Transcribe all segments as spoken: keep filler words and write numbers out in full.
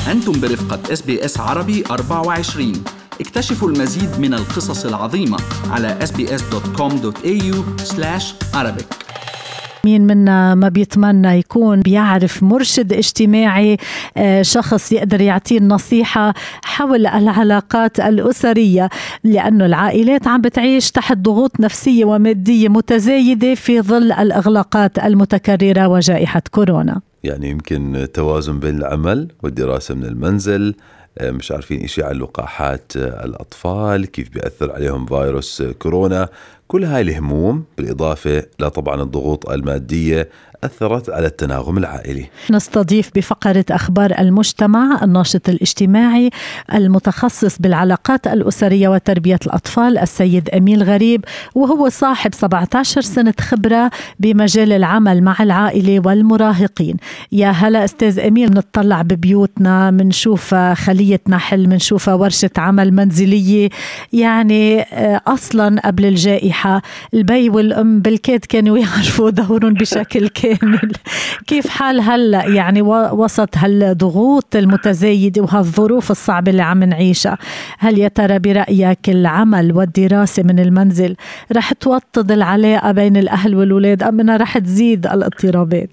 أنتم برفقة إس بي إس عربي أربعة وعشرين. اكتشفوا المزيد من القصص العظيمة على إس بي إس دوت كوم دوت إيه يو سلاش عربيك. مين منا ما بيتمنى يكون بيعرف مرشد اجتماعي، شخص يقدر يعطيه النصيحة حول العلاقات الأسرية، لأنه العائلات عم بتعيش تحت ضغوط نفسية ومادية متزايدة في ظل الإغلاقات المتكررة وجائحة كورونا. يعني يمكن توازن بين العمل والدراسة من المنزل، مش عارفين إشي عن لقاحات الأطفال، كيف بيأثر عليهم فيروس كورونا. كل هاي الهموم بالإضافة لطبعا الضغوط المادية أثرت على التناغم العائلي. نستضيف بفقرة أخبار المجتمع الناشط الاجتماعي المتخصص بالعلاقات الأسرية وتربية الأطفال السيد أميل غريب، وهو صاحب سبعة عشر سنة خبرة بمجال العمل مع العائلة والمراهقين. يا هلا أستاذ أميل، نتطلع ببيوتنا منشوف خلية نحل، منشوف ورشة عمل منزلية. يعني أصلا قبل الجائحة البي والأم بالكاد كانوا يعرفوا دورهم بشكل كامل. كيف حال هلأ يعني وسط هالضغوط المتزايدة وهالظروف الصعبة اللي عم نعيشها؟ هل يا ترى برأيك العمل والدراسة من المنزل رح توطد العلاقة بين الأهل والأولاد أم أنها رح تزيد الاضطرابات؟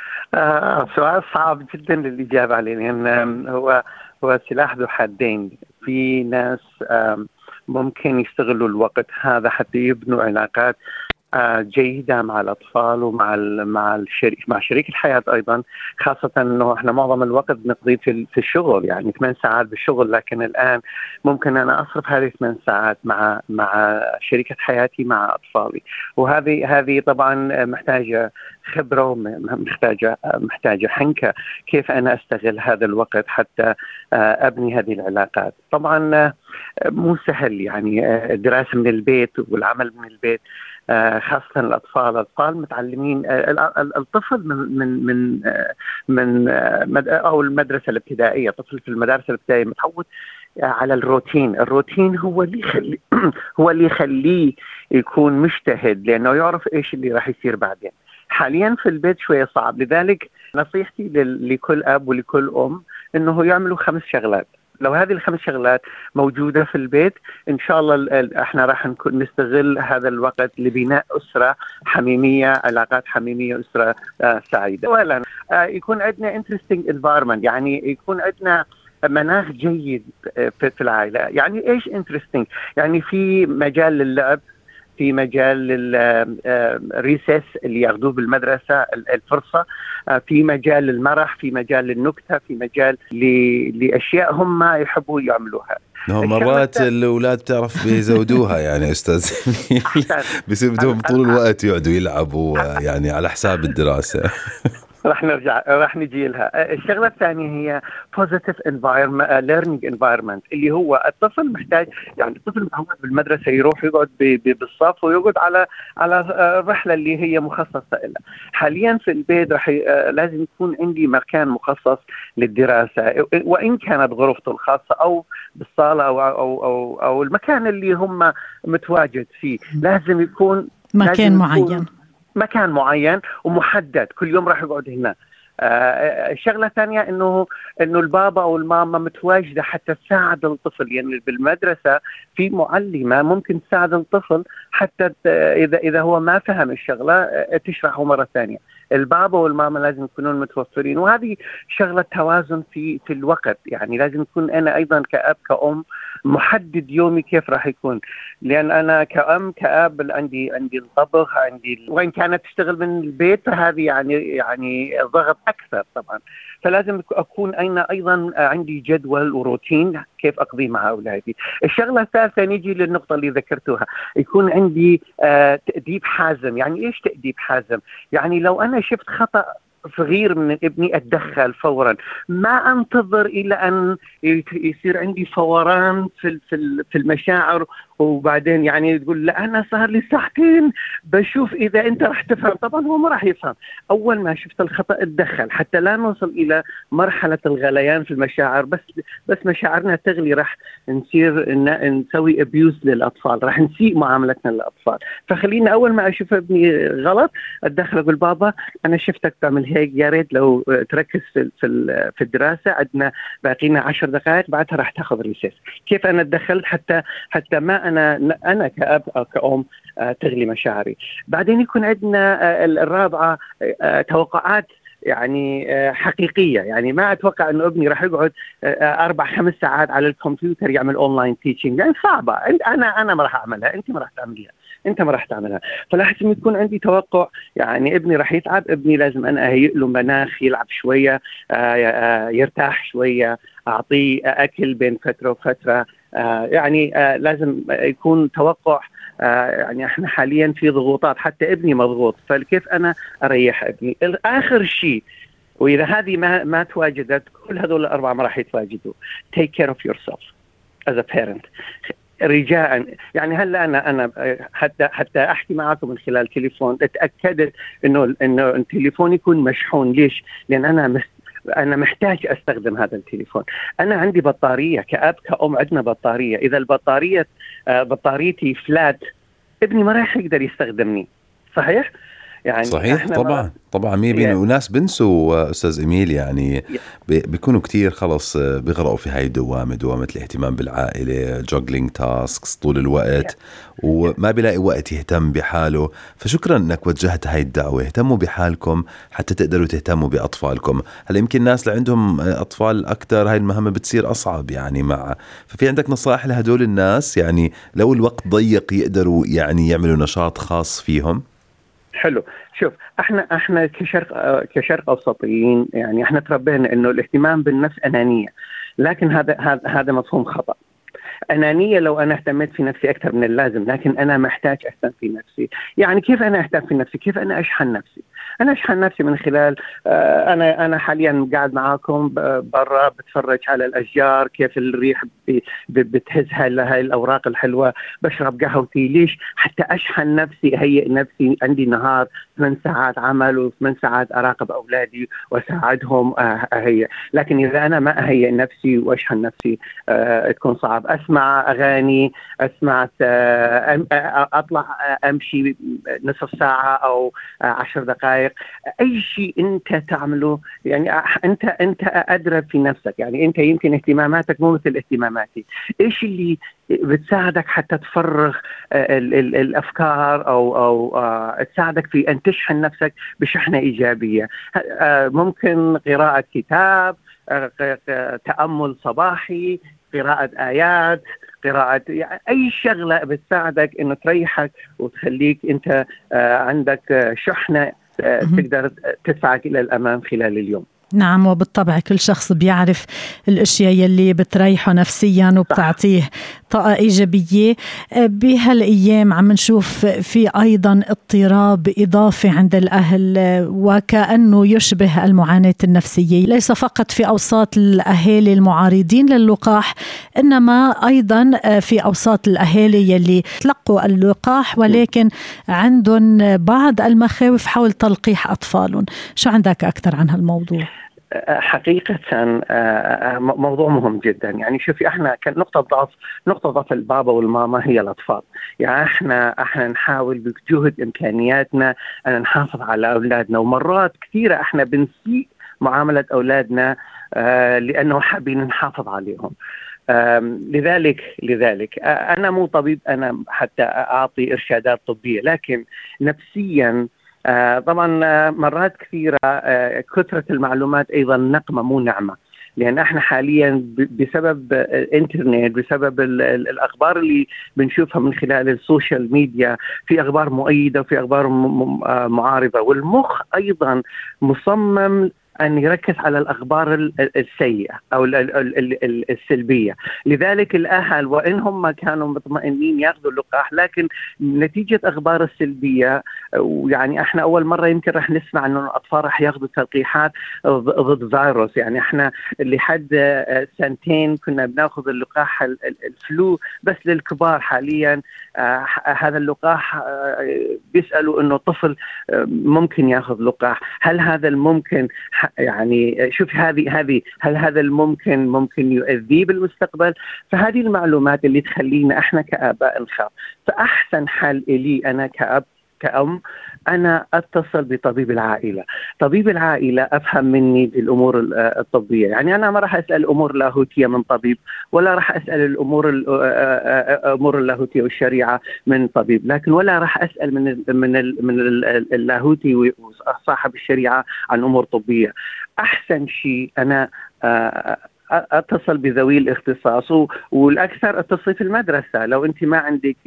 آه سؤال صعب جدا للإجابة عليه، لأن هو هو سلاح ذو حدين. في ناس ممكن يستغلوا الوقت هذا حتى يبنوا علاقات جيدة مع الأطفال ومع مع الشريك مع شريك الحياة أيضا، خاصة إنه إحنا معظم الوقت بنقضي في في الشغل، يعني ثمان ساعات بالشغل، لكن الآن ممكن أنا أصرف هذه ثمان ساعات مع مع شريكة حياتي مع أطفالي. وهذه هذه طبعا محتاجة خبرة ومحتاجة محتاجة حنكة كيف أنا أستغل هذا الوقت حتى أبني هذه العلاقات. طبعا مو سهل، يعني الدراسة من البيت والعمل من البيت، خاصة الأطفال. الأطفال متعلمين، الطفل من من من من أو المدرسة الابتدائية، طفل في المدارس الابتدائية متعود على الروتين. الروتين هو اللي يخلي هو اللي يخليه يكون مجتهد، لأنه يعرف إيش اللي راح يصير بعدين. حاليا في البيت شوية صعب، لذلك نصيحتي لكل أب ولكل أم إنه يعملوا خمس شغلات. لو هذه الخمس شغلات موجودة في البيت إن شاء الله احنا راح نستغل هذا الوقت لبناء أسرة حميمية، علاقات حميمية، أسرة آه سعيدة. أولا آه يكون عندنا interesting environment، يعني يكون عندنا مناخ جيد في العائلة. يعني إيش interesting؟ يعني في مجال للعب، في مجال الريسس اللي ياخذوه بالمدرسة الفرصة، في مجال للمرح، في مجال للنكتة، في مجال لأشياء هم يحبوا يعملوها. مرات الأولاد تعرف بيزودوها يعني أستاذ بيصير بدهم طول الوقت يقعدوا يلعبوا يعني على حساب الدراسة. راح نرجع راح نجي لها. الشغلة الثانية هي positive environment learning environment، اللي هو الطفل محتاج، يعني الطفل متعود بالمدرسة يروح يقعد بالصف ويقعد على على الرحلة اللي هي مخصصة له. حاليا في البيت راح لازم يكون عندي مكان مخصص للدراسة، وإن كانت غرفته الخاصة أو بالصالة أو أو أو, أو المكان اللي هم متواجد فيه، لازم يكون مكان لازم معين يكون مكان معين ومحدد، كل يوم راح يقعد هنا. آه الشغلة الثانية إنه إنه البابا أو الماما متواجدة حتى تساعد الطفل. يعني بالمدرسة في معلمة ممكن تساعد الطفل حتى إذا إذا هو ما فهم الشغلة تشرحه مرة ثانية. البابا والماما لازم يكونون متوفرين، وهذه شغلة توازن في في الوقت. يعني لازم يكون أنا أيضا كأب كأم محدد يومي كيف راح يكون، لأن أنا كأم كأب عندي عندي الطبخ، عندي وإن كانت تشتغل من البيت هذه يعني يعني ضغط أكثر طبعا. فلازم أكون أنا أيضا عندي جدول وروتين كيف أقضي مع أولادي. الشغلة الثالثة نيجي للنقطة اللي ذكرتوها، يكون عندي آه تأديب حازم. يعني إيش تأديب حازم؟ يعني لو أنا شفت خطأ صغير من ابني أتدخل فورا، ما أنتظر إلى أن يصير عندي فوران في في المشاعر وبعدين يعني تقول لا أنا صار لي ساعتين بشوف إذا أنت راح تفهم. طبعا هو ما راح يفهم. أول ما شفت الخطأ اتدخل حتى لا نوصل إلى مرحلة الغليان في المشاعر. بس بس مشاعرنا تغلي راح نصير نسوي أبيوز للأطفال، راح نسيء معاملتنا للأطفال. فخلينا أول ما أشوف ابني غلط أتدخل أقول بابا أنا شفتك تعمل هيك، يا ريت لو تركز في في الدراسة، عندنا باقينا عشر دقائق بعدها راح تاخذ ريسيس. كيف أنا تدخلت حتى حتى ما أنا أنا كأب أو كأم تغلي مشاعري. بعدين يكون عندنا الرابعة توقعات يعني حقيقية. يعني ما أتوقع أنه ابني راح يقعد أربع خمس ساعات على الكمبيوتر يعمل أونلاين تيتشنج، يعني صعبة. أنا أنا ما راح أعملها، أنت ما راح تعمليها، أنت ما راح تعملها. فلاحظ يكون عندي توقع، يعني ابني راح يتعب، ابني لازم أنا أهيئ له مناخ يلعب شوية، يرتاح شوية، أعطيه أكل بين فترة وفترة. يعني لازم يكون توقع. يعني احنا حاليا في ضغوطات، حتى ابني مضغوط، فكيف انا اريح ابني؟ اخر شيء، واذا هذه ما ما تواجدت كل هذول الاربعه ما راح يتواجدوا. take care of yourself as a parent. رجاء يعني هلا انا انا حتى حتى احكي معكم من خلال تليفون اتاكدت انه انه التليفون يكون مشحون. ليش؟ لان انا مست أنا محتاج أستخدم هذا التليفون. أنا عندي بطارية كأب كأم، عندنا بطارية. إذا البطارية بطاريتي فلات ابني ما راح يقدر يستخدمني. صحيح؟ يعني صحيح طبعا طبعا مية بين وناس بنسوا أستاذ إميل، يعني بيكونوا كتير خلص بيغرقوا في هاي الدوامة، دوامة الاهتمام بالعائلة، جوجلينج تاسكس طول الوقت، وما بيلاقي وقت يهتم بحاله. فشكرا أنك وجهت هاي الدعوة، اهتموا بحالكم حتى تقدروا تهتموا بأطفالكم. هلا يمكن الناس اللي عندهم أطفال أكتر هاي المهمة بتصير أصعب يعني مع ففي عندك نصائح لهدول الناس، يعني لو الوقت ضيق يقدروا يعني يعملوا نشاط خاص فيهم؟ حلو. شوف احنا احنا كشرق كشرق اوسطيين، يعني احنا تربينا انه الاهتمام بالنفس انانيه، لكن هذا هذا هذا مفهوم خطأ. أنانية لو أنا اهتميت في نفسي أكثر من اللازم، لكن أنا محتاج أهتم في نفسي. يعني كيف أنا أهتم في نفسي؟ كيف أنا أشحن نفسي؟ أنا أشحن نفسي من خلال آه أنا أنا حاليا قاعد معاكم برا بتفرج على الأشجار كيف الريح بتهزها لهاي الأوراق الحلوة، بشرب قهوتي. ليش؟ حتى أشحن نفسي، أهيئ نفسي. عندي نهار ثمان ساعات عمل وثمان ساعات أراقب أولادي وأساعدهم أهيئ. لكن إذا أنا ما أهيئ نفسي وأشحن نفسي آه تكون صعب. أسمع أغاني، أسمع أطلع أمشي نصف ساعة أو عشر دقائق، أي شيء أنت تعمله. يعني أنت أنت أدرى في نفسك. يعني أنت يمكن اهتماماتك مو مثل اهتماماتي. إيش اللي بتساعدك حتى تفرغ ال ال الأفكار أو أو تساعدك في أن تشحن نفسك بشحنة إيجابية؟ ممكن قراءة كتاب، تأمل صباحي، قراءة آيات، قراءة يعني أي شغلة بتساعدك إنه تريحك وتخليك أنت عندك شحنة تقدر تدفعك إلى الأمام خلال اليوم. نعم، وبالطبع كل شخص بيعرف الأشياء يلي بتريحه نفسيا وبتعطيه طاقة إيجابية. بهالأيام عم نشوف في أيضا اضطراب إضافي عند الأهل، وكأنه يشبه المعاناة النفسية، ليس فقط في أوساط الأهالي المعارضين للقاح، إنما أيضا في أوساط الأهالي يلي تلقوا اللقاح ولكن عندهم بعض المخاوف حول تلقيح أطفالهم. شو عندك أكثر عن هالموضوع؟ حقيقة موضوع مهم جدا. يعني شوفي احنا كان نقطة ضعف نقطة ضعف البابا والماما هي الأطفال. يعني احنا احنا نحاول بجهد إمكانياتنا أن نحافظ على أولادنا، ومرات كثيرة احنا بنسيء معاملة أولادنا اه لأنه حابين نحافظ عليهم. لذلك لذلك أنا مو طبيب أنا حتى أعطي إرشادات طبية، لكن نفسيا آه طبعا آه مرات كثيرة آه كثرة المعلومات أيضا نقمة مو نعمة. لأن احنا حاليا بسبب الانترنت، بسبب الأخبار اللي بنشوفها من خلال السوشيال ميديا، في أخبار مؤيدة وفي أخبار معارضة، والمخ أيضا مصمم أن يركز على الأخبار السيئة أو السلبية. لذلك الأهل وإنهم ما كانوا مطمئنين يأخذوا اللقاح، لكن نتيجة أخبار السلبية، ويعني إحنا أول مرة يمكن رح نسمع أنه الأطفال رح يأخذوا تلقيحات ضد فيروس. يعني إحنا لحد سنتين كنا بنأخذ اللقاح الفلو بس للكبار. حاليا آه هذا اللقاح آه بيسألوا أنه طفل آه ممكن يأخذ لقاح. هل هذا الممكن يعني شوف هذه هذه هل هذا الممكن ممكن يؤذيه بالمستقبل؟ فهذه المعلومات اللي تخلينا احنا كآباء نخاف. فأحسن حل لي أنا كأب كأم أنا أتصل بطبيب العائلة. طبيب العائلة أفهم مني بالأمور الطبية. يعني أنا ما راح أسأل الأمور اللاهوتية من طبيب، ولا راح أسأل الأمور الأمور اللاهوتية والشريعة من طبيب، لكن ولا راح أسأل من من من اللاهوتي وصاحب الشريعة عن أمور طبية. أحسن شيء أنا أتصل بذوي الاختصاص، والأكثر اتصل في المدرسة. لو أنت ما عندك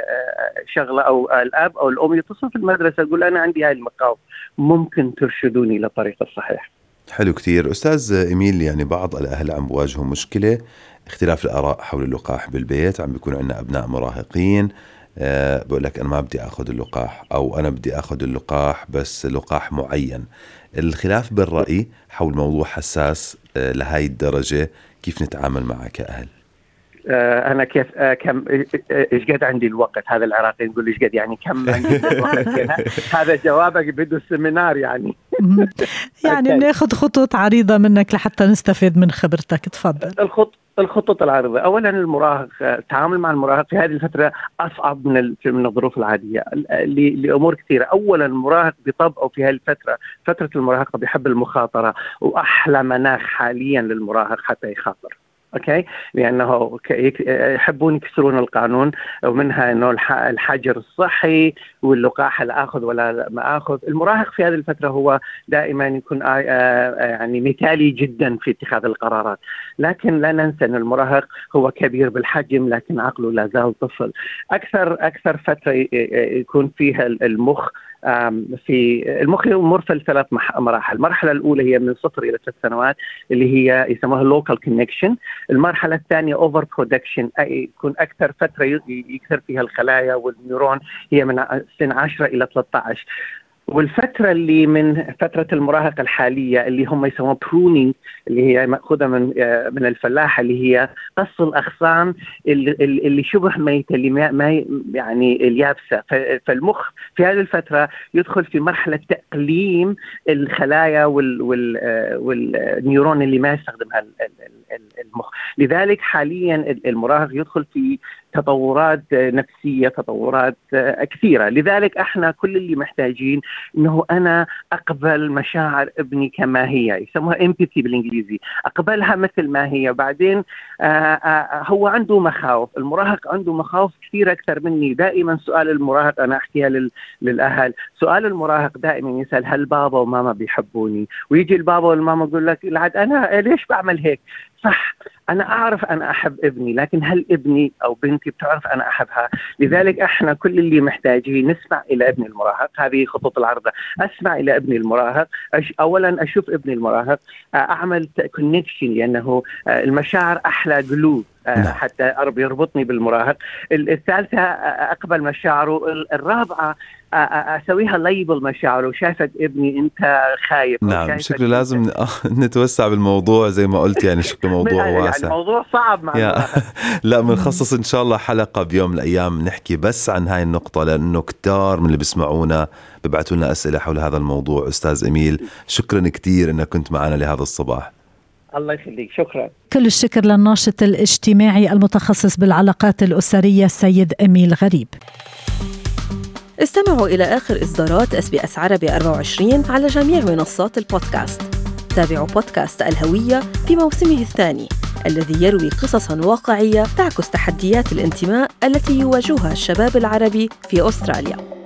شغلة أو الأب أو الأم يتصل في المدرسة يقول أنا عندي هاي المخاوف، ممكن ترشدوني للطريق الصحيح. حلو كتير أستاذ إيميل. يعني بعض الأهل عم بواجهوا مشكلة اختلاف الآراء حول اللقاح بالبيت. عم بيكون عندنا أبناء مراهقين أه بقول لك أنا ما بدي أخذ اللقاح، أو أنا بدي أخذ اللقاح بس لقاح معين. الخلاف بالرأي حول موضوع حساس أه لهاي الدرجة، كيف نتعامل معه كأهل؟ أه أنا كيف أه كم إيش قد عندي الوقت؟ هذا العراقي يقول إيش قد، يعني كم عندي الوقت؟ هذا جوابك بده السمينار يعني. يعني بناخذ خطوط عريضة منك لحتى نستفيد من خبرتك. تفضل. الخط الخطط العريضة. أولا المراهق، التعامل مع المراهق في هذه الفترة أصعب من من الظروف العادية لأمور كثيرة. أولا المراهق بطبعه في هذه الفترة، فترة المراهقة بيحب المخاطرة، وأحلى مناخ حاليا للمراهق حتى يخاطر. اوكي، لانه يحبون يكسرون القانون، ومنها انه الحجر الصحي واللقاح اللي اخذ ولا ما اخذ. المراهق في هذه الفتره هو دائما يكون يعني مثالي جدا في اتخاذ القرارات، لكن لا ننسى ان المراهق هو كبير بالحجم لكن عقله لا زال طفل. اكثر اكثر فتره يكون فيها المخ في المخ يمر في ثلاث مراحل. المرحلة الأولى هي من صفر إلى ثلاث سنوات اللي هي يسموها local connection. المرحلة الثانية over production، أي يكون أكثر فترة يكثر فيها الخلايا والنيورون، هي من سن عشرة إلى ثلاثة عشر. والفترة اللي من فترة المراهقة الحالية اللي هم يسموها برونينج، اللي هي مأخوذة من من الفلاحة، اللي هي قص الأغصان اللي, اللي شبه ميتة، اللي ما يعني اليابسة. فالمخ في هذه الفترة يدخل في مرحلة تأقليم الخلايا وال وال والنيورون اللي ما يستخدمها المخ. لذلك حاليا المراهق يدخل في تطورات نفسية، تطورات كثيرة. لذلك احنا كل اللي محتاجين انه انا اقبل مشاعر ابني كما هي، يسموها empathy بالانجليزي، اقبلها مثل ما هي. بعدين آآ آآ هو عنده مخاوف، المراهق عنده مخاوف كثيرة اكثر مني. دائما سؤال المراهق انا احكيها للاهل، سؤال المراهق دائما يسأل هل بابا وماما بيحبوني؟ ويجي البابا والماما يقول لك العاد انا ليش بعمل هيك؟ صح، أنا أعرف أنا أحب ابني، لكن هل ابني أو بنتي بتعرف أنا أحبها؟ لذلك إحنا كل اللي محتاجين نسمع إلى ابن المراهق. هذه خطوط العرضة. أسمع إلى ابني المراهق، أش أولا أشوف ابني المراهق، أعمل كونكشن، لأنه المشاعر أحلى جلو حتى يربطني بالمراهق. الثالثة أقبل مشاعره. الرابعة أسويها ليبل مشاعره، شايفك ابني أنت خايف. نعم، شكله لازم نتوسع بالموضوع زي ما قلت، يعني شكله موضوع يعني واسع. الموضوع صعب مع لا، بنخصص إن شاء الله حلقة بيوم من الأيام نحكي بس عن هاي النقطة، لأنه كتار من اللي بيسمعونا ببعثوا لنا أسئلة حول هذا الموضوع. أستاذ إيميل، شكرا كتير أنك كنت معنا لهذا الصباح. الله يخليك، شكرا. كل الشكر للناشط الاجتماعي المتخصص بالعلاقات الأسرية السيد أميل غريب. استمعوا إلى آخر إصدارات إس بي إس عربي أربعة وعشرين على جميع منصات البودكاست. تابعوا بودكاست الهوية في موسمه الثاني الذي يروي قصصاً واقعية تعكس تحديات الانتماء التي يواجهها الشباب العربي في أستراليا.